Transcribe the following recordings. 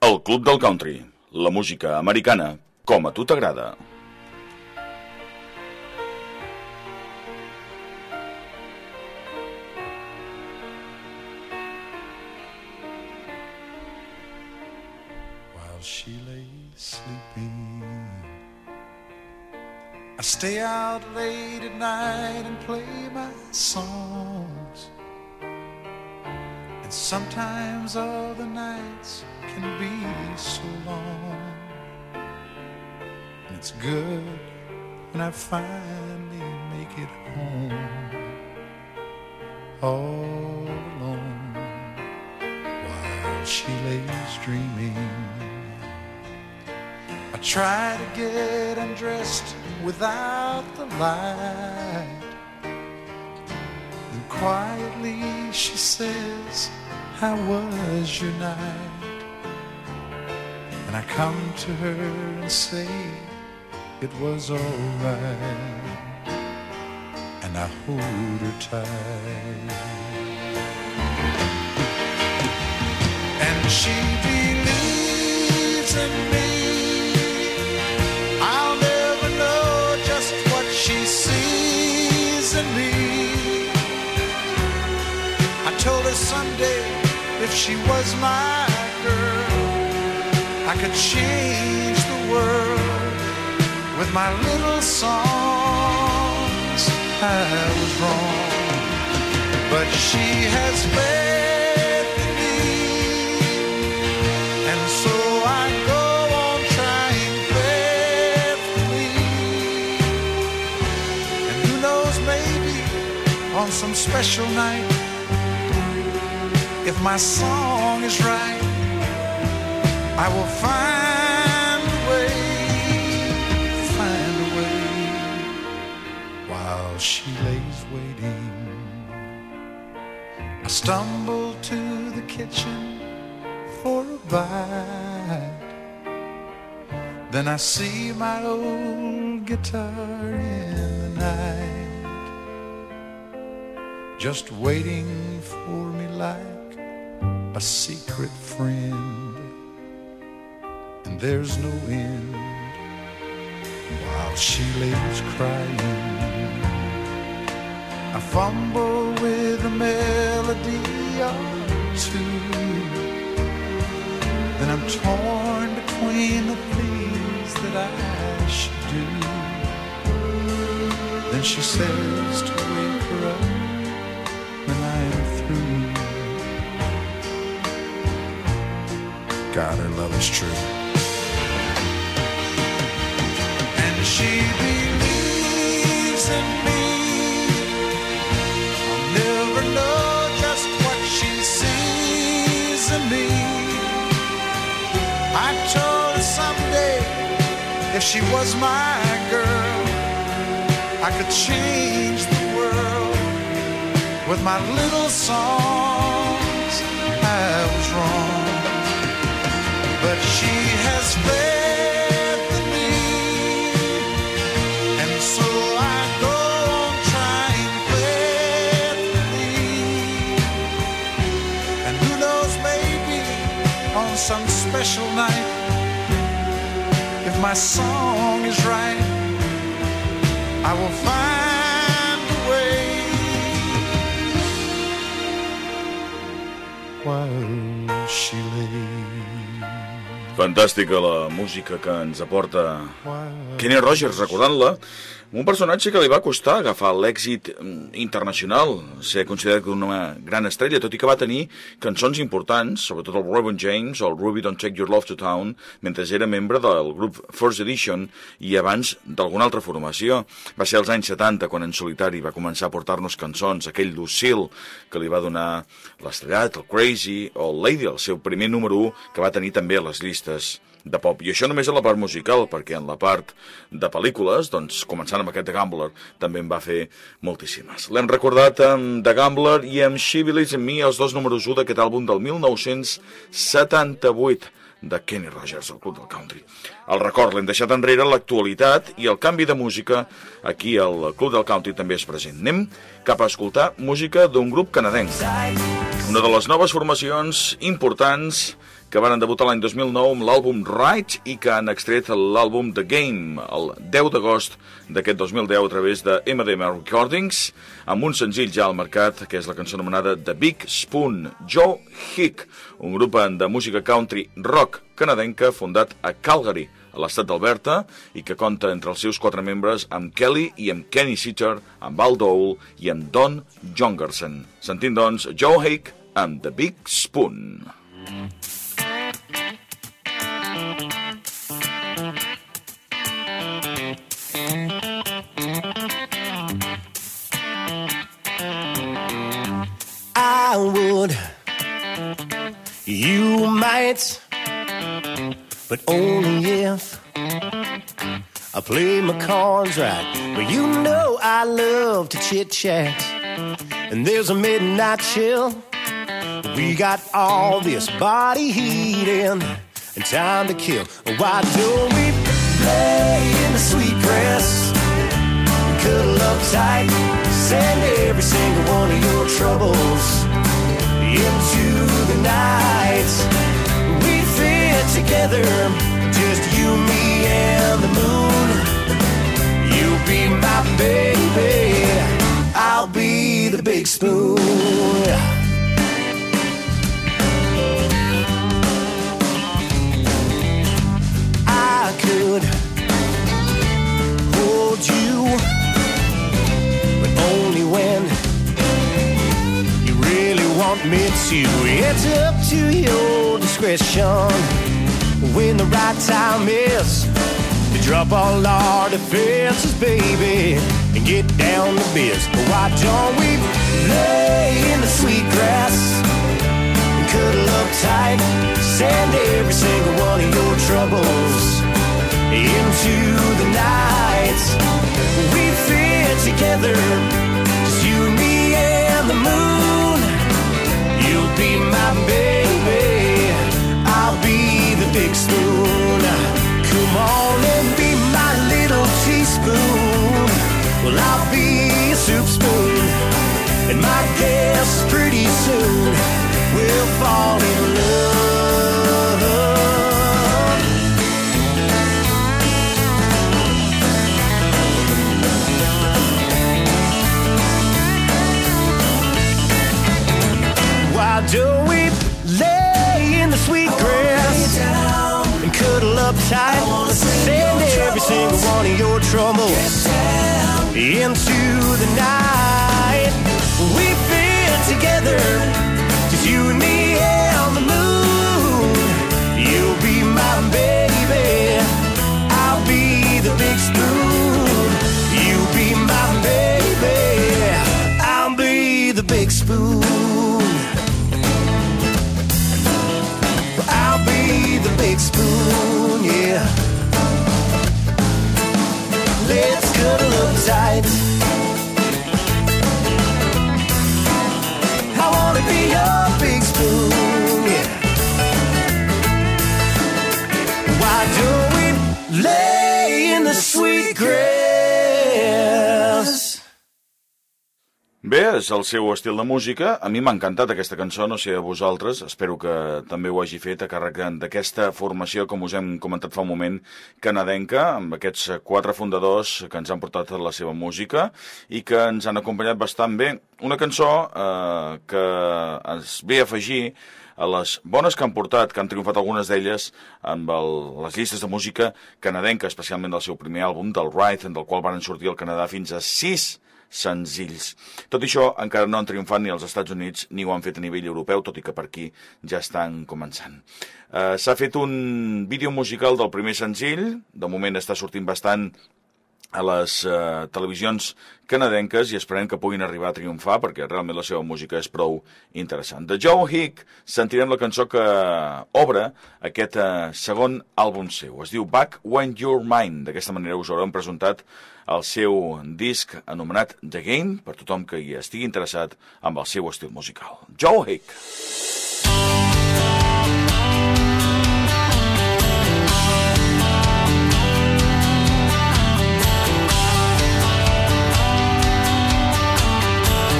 El Club del Country, la música americana com a tu t'agrada. While she lay sleeping, I stay out late at night and play my songs. And sometimes all the nights can be so long. And it's good when I finally make it home, all alone, while she lays dreaming. I try to get undressed without the light, and quietly she says, "How was your night?" And I come to her and say it was all right, and I hold her tight. And she believes in me. I'll never know just what she sees in me. I told her someday if she was my girl, I could change the world with my little songs. I was wrong, but she has faith in me, and so I go on trying faithfully. And who knows, maybe on some special night, if my song is right, I will find a way, while she lays waiting. I stumble to the kitchen for a bite, then I see my old guitar in the night, just waiting for me like a secret friend, and there's no end while she lays crying. I fumble with a melody or two, then I'm torn between the things that I should do. Then she says to wake her up when I'm through. God, her love is true. And she believes in me. I'll never know just what she sees in me. I told her someday if she was my girl, I could change the world with my little songs. I was wrong, but she has faith in me, and so I go on trying faithfully. And who knows, maybe on some special night, if my song is right, I will find a way, while she lays. Fantàstica la música que ens aporta Kenny Rogers, recordant-la, un personatge que li va costar agafar l'èxit internacional, ser considerat una gran estrella, tot i que va tenir cançons importants, sobretot el Robin James o el Ruby Don't Take Your Love to Town, mentre era membre del grup First Edition i abans d'alguna altra formació. Va ser als anys 70 quan en solitari va començar a portar-nos cançons, aquell Lucille que li va donar l'estrellat, el Crazy o el Lady, el seu primer número 1, que va tenir també a les llistes de pop. I això només a la part musical, perquè en la part de pel·lícules, doncs, començant amb aquest The Gambler, també en va fer moltíssimes. L'hem recordat amb The Gambler i amb She Believes in Me, els dos números 1 d'aquest àlbum del 1978 de Kenny Rogers, el Club del Country. El record l'hem deixat enrere, l'actualitat i el canvi de música aquí al Club del Country també és present. Anem cap a escoltar música d'un grup canadenc. Una de les noves formacions importants que van debutar l'any 2009 amb l'àlbum Right i que han extret l'àlbum The Game el 10 d'agost d'aquest 2010 a través de MDM Recordings, amb un senzill ja al mercat, que és la cançó anomenada The Big Spoon. Joe Hick, un grup de música country rock canadenca fundat a Calgary, a l'estat d'Alberta, i que compta entre els seus 4 membres amb Kelly i amb Kenny Sitter, amb Al Dole i amb Don Jongerson. Sentim, doncs, Joe Hick amb The Big Spoon. I would, you might, but only if I play my cards right. But you know I love to chit-chat, and there's a midnight chill. We got all this body heat in and time to kill. Why don't we play in the sweet grass and cuddle up tight? Send every single one of your troubles into the night. We fit together, just you, me, and the moon. You'll be my baby, I'll be the big spoon. I could hold you, but only when you really want me to. It's up to your discretion when the right time is to drop all our defenses, baby, and get down to biz. Why don't we lay in the sweet grass and cuddle up tight? Send every single one of your troubles into the night. We fit together, just you, me, and the moon. You'll be my baby, I'll be the big spoon. Come on and be my little teaspoon. Well, I'll be a soup spoon, and my guess pretty soon we'll fall in love. Why don't we lay in the sweet grass and cuddle up tight? Send every single one of your troubles into the night. We fit together, just you and me and the moon. You'll be my baby, I'll be the big spoon. You'll be my baby, I'll be the big spoon. I'll be the big spoon, yeah. Let's cuddle up tight. I wanna be your big spoon, yeah. Why don't we lay in the sweet grass? Bé, és el seu estil de música. A mi m'ha encantat aquesta cançó, no sé a vosaltres. Espero que també ho hagi fet a càrrec d'aquesta formació, com us hem comentat fa un moment, canadenca, amb aquests 4 fundadors que ens han portat la seva música i que ens han acompanyat bastant bé. Una cançó que es ve a afegir a les bones que han portat, que han triomfat algunes d'elles amb les llistes de música canadenca, especialment del seu primer àlbum, del Right, del qual van sortir al Canadà fins a 6 senzills. Tot i això, encara no han triomfat ni als Estats Units ni ho han fet a nivell europeu, tot i que per aquí ja estan començant. S'ha fet un vídeo musical del primer senzill, de moment està sortint bastant a les televisions canadenques i esperem que puguin arribar a triomfar perquè realment la seva música és prou interessant. De Joe Hick sentirem la cançó que obre aquest segon àlbum seu. Es diu Back When You're Mine. D'aquesta manera us haurem presentat el seu disc anomenat The Game per tothom que hi estigui interessat amb el seu estil musical. Joe Hick.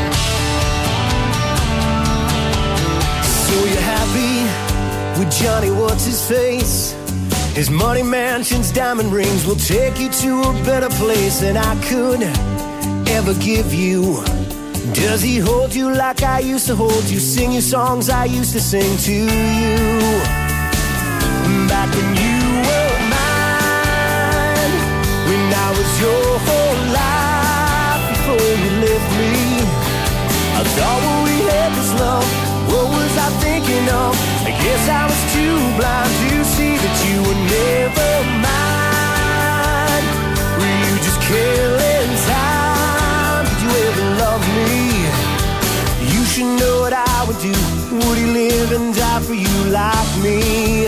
With Johnny his face. His money, mansions, diamond rings will take you to a better place than I could ever give you. Does he hold you like I used to hold you? Sing you songs I used to sing to you? Back when you were mine, when I was your whole life, before you left me, I thought when we had this love, what was I thinking of? I guess I was too blind to see that you were never mine. Were you just killing time? Did you ever love me? You should know what I would do. Would he live and die for you like me?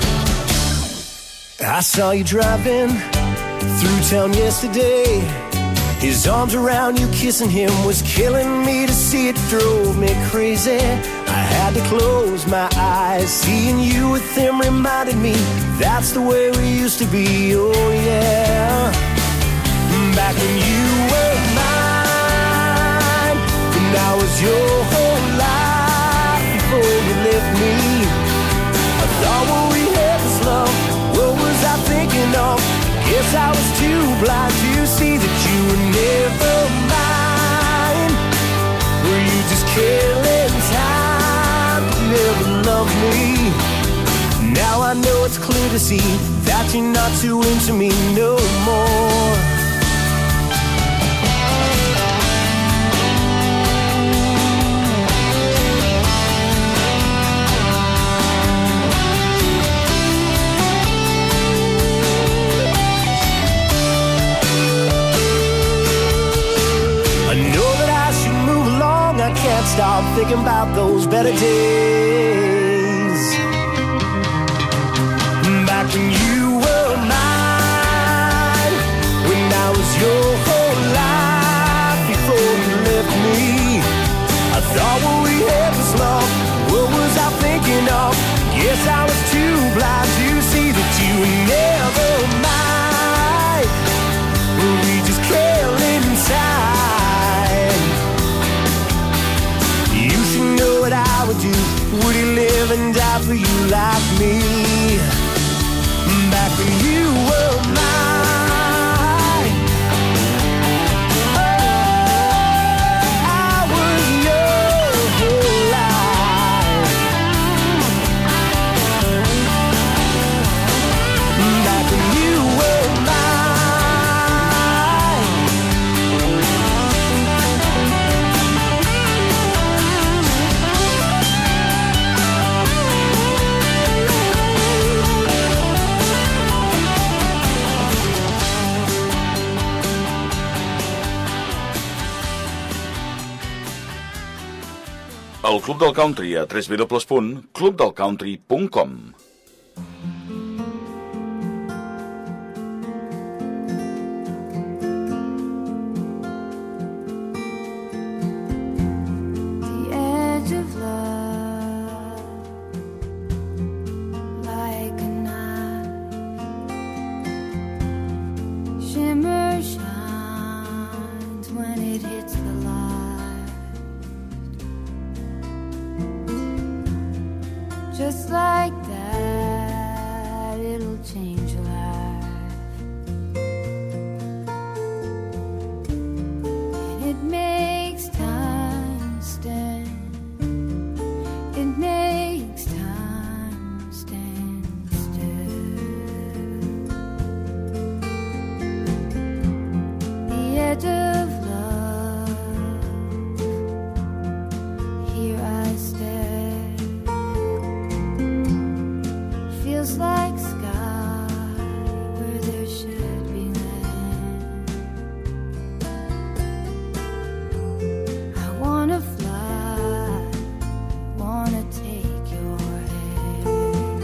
I saw you driving through town yesterday. His arms around you, kissing him was killing me to see. It drove me crazy. I had to close my eyes. Seeing you with him reminded me that's the way we used to be. Oh yeah. Back when you were mine, when I was your whole life, before you left me, I thought when we had this love, what was I thinking of? Guess I was too blind to see that you were never mine. Were you just killing time? Did you ever love me? Now I know it's clear to see that you're not too into me no more. I can't stop thinking about those better days. Back when you were mine, when I was your whole life, before you left me, I thought when we had this love, what was I thinking of? Guess I was too blind to see that you were never mine. Were we just killing time? Know what I would do. Would he live and die for you like me? Back when you were mine, oh, I was your whole life. Back when you were mine. El Club del Country a www.clubdelcountry.com. Just like that, it'll change your life. And it makes time stand. It makes time stand still. The edge of love. Here I stand. Feels like sky where there should be land. I wanna fly, wanna take your hand.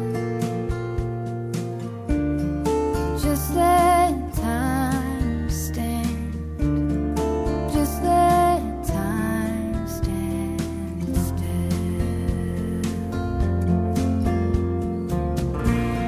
Just let time stand. Just let time stand still.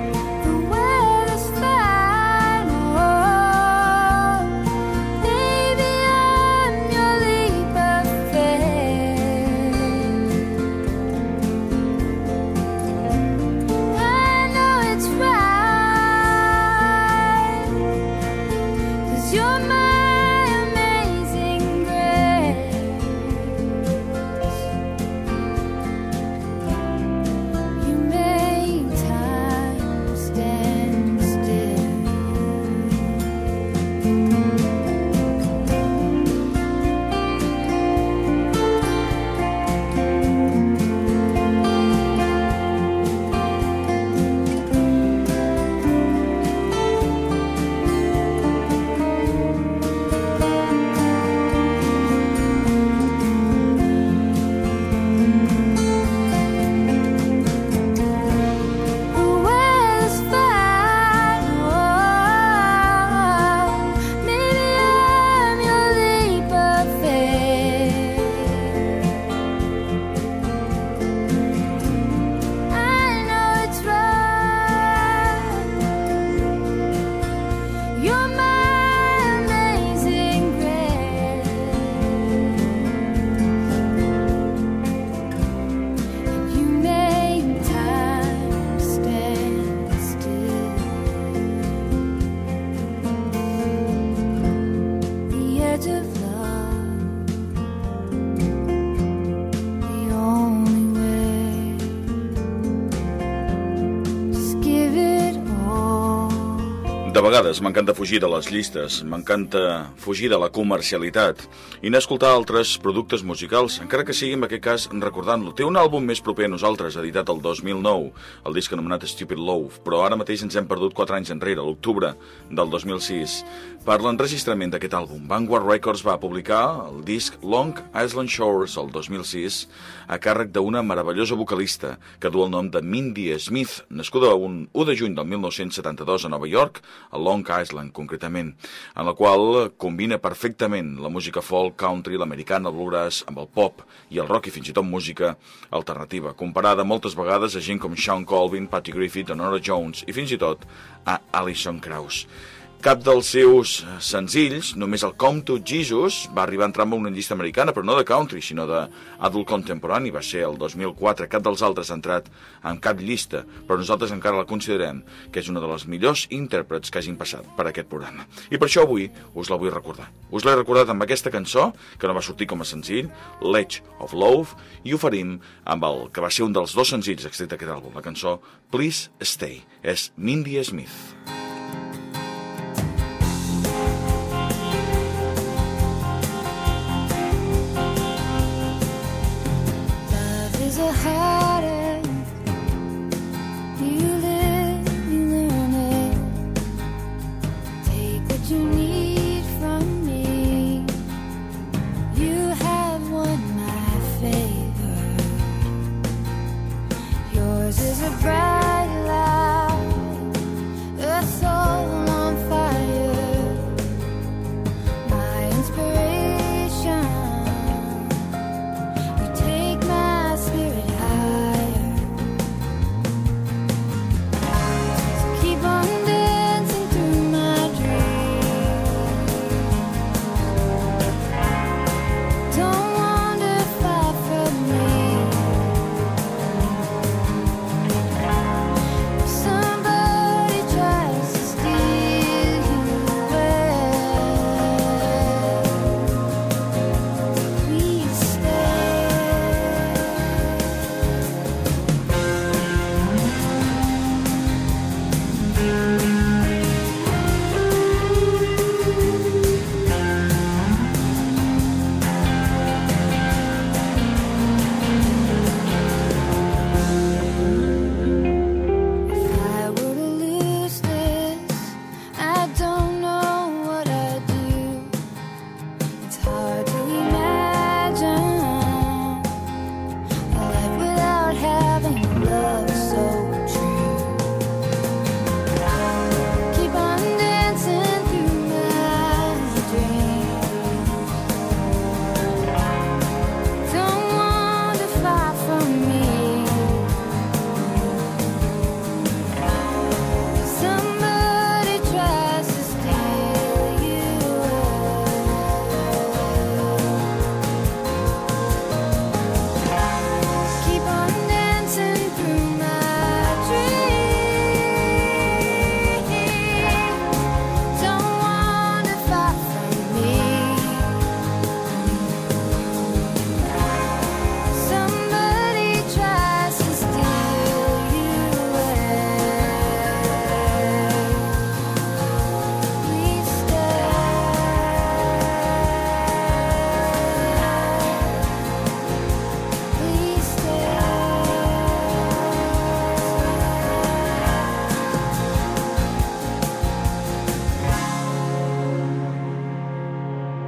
De vegades m'encanta fugir de les llistes, m'encanta fugir de la comercialitat i anar a escoltar altres productes musicals, encara que sigui en aquest cas recordant-lo. Té un àlbum més proper a nosaltres, editat el 2009, el disc anomenat Stupid Love, però ara mateix ens hem perdut 4 anys enrere, l'octubre del 2006. Per l'enregistrament d'aquest àlbum, Vanguard Records va publicar el disc Long Island Shores el 2006 a càrrec d'una meravellosa vocalista que du el nom de Mindy Smith, nascuda un 1 de juny del 1972 a Nova York, a Long Island concretament, en la qual combina perfectament la música folk, country, l'americana, el bluegrass, amb el pop i el rock i fins i tot música alternativa, comparada moltes vegades a gent com Sean Colvin, Patty Griffith, Nora Jones i fins i tot a Alison Krauss. Cap dels seus senzills, només el Come to Jesus, va arribar a entrar en una llista americana, però no de country, sinó d'adult contemporani. Va ser el 2004, cap dels altres ha entrat en cap llista, però nosaltres encara la considerem que és una de les millors intèrprets que hagin passat per aquest programa. I per això avui us la vull recordar. Us l'he recordat amb aquesta cançó, que no va sortir com a senzill, Ledge of Love, i ho farim amb el que va ser un dels 2 senzills extret d'aquest àlbum, la cançó Please Stay. És Mindy Smith.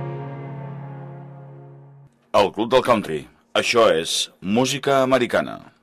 El Club del Country. Això és música americana.